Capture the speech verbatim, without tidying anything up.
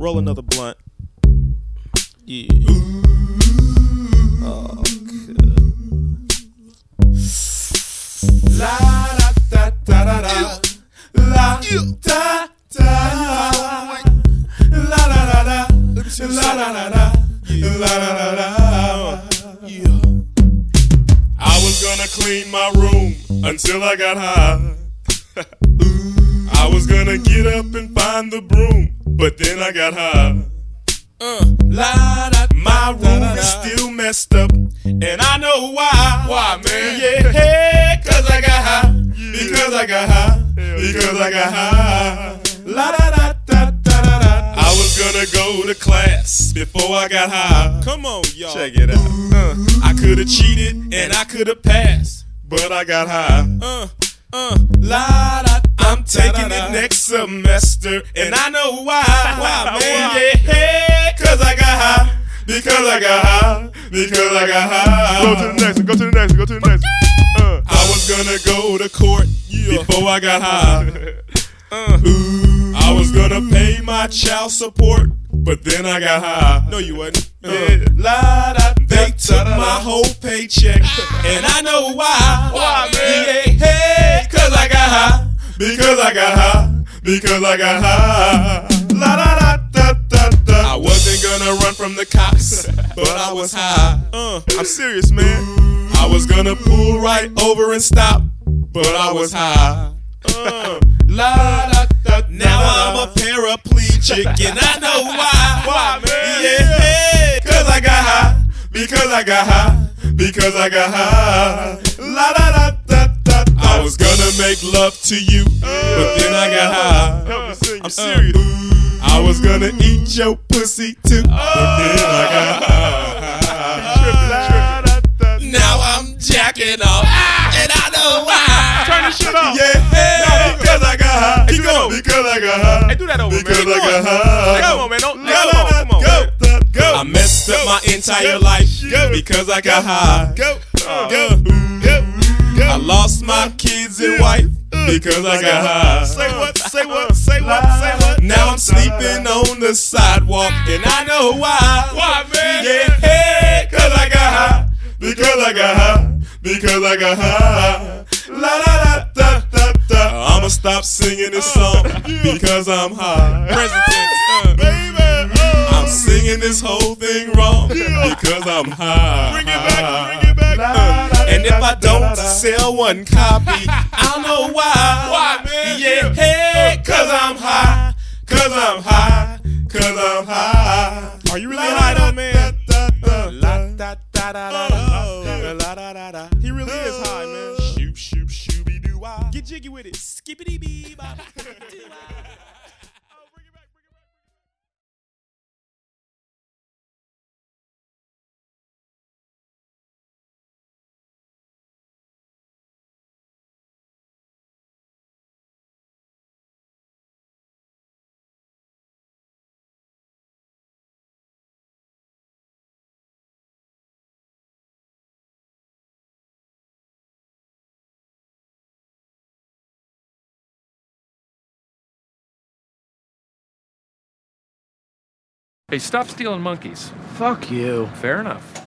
Roll another blunt. Yeah. Oh, good. La da da da da da. La da da. La da da da. La da da da. La da da da. Yeah. I was gonna clean my room until I got high. I was gonna get up and find the broom, but then I got high. Uh, la, da, my room is still messed up, and I know why. Why, man? Yeah, hey, cause I got high. Yeah. Because I got high. Because I got high. La da da da da da da. I was gonna go to class before I got high. Come on, y'all. Check it out. Uh, I could've cheated and I could've passed, but I got high. Uh, uh, la da. I'm taking it next semester, and I know why. Why, man? Yeah, hey, cause I got high. Because I got high. Because I got high. Go to the next one. Go to the next one. Go to the next one. Uh. I was gonna go to court before I got high. Uh, Ooh, I was gonna pay my child support, but then I got high. no, you wasn't. Uh, la, da, they took my whole paycheck, and I know why. Why, man? Yeah, hey, cause I got high. Because I got high. Because I got high. La da da da da da. I wasn't gonna run from the cops, but I was high. Uh, I'm serious, man. I was gonna pull right over and stop, but I was high. Uh, la da da. Now I'm a paraplegic, and I know why. Why, man? Yeah, hey, cause I got high. Because I got high. Because I got high. La da da da da. I was gonna make love to you, but then I got high. Help me sing. I'm serious. I was gonna eat your pussy too, but then I got high. Now I'm jacking off, and I know why. Turn this shit off. Yeah, hey, because I got high. Keep going. Because I got high. Hey, do that over, Because man. I got high. Come on, man. Don't, La, come la, on, la, come on, go, man. go. I messed up my entire life because I got high. Go, Uh, go, go, go. I lost my kids and wife because I got high. Say what? Say what? Say what? Say what? Now I'm sleeping on the sidewalk, and I know why. Why, man? Yeah, hey, cause I got high. Because I got high. Because I got high. La da da da da da. I'ma stop singing this song because I'm high. Present tense. Uh, Baby, I'm singing this whole thing wrong because I'm high. Bring it back. Bring it back. Uh, and if I don't sell one copy, I don't know why. Why, man? Yeah, hey, cause I'm high. Cause I'm high. Cause I'm high. Are you really high though, man? Uh, La da da da da da. La da da da. He really is high, man. Shoop, shoop, shooby doo wah. Get jiggy with it. Skippity bee bop. Hey, stop stealing monkeys. Fuck you. Fair enough.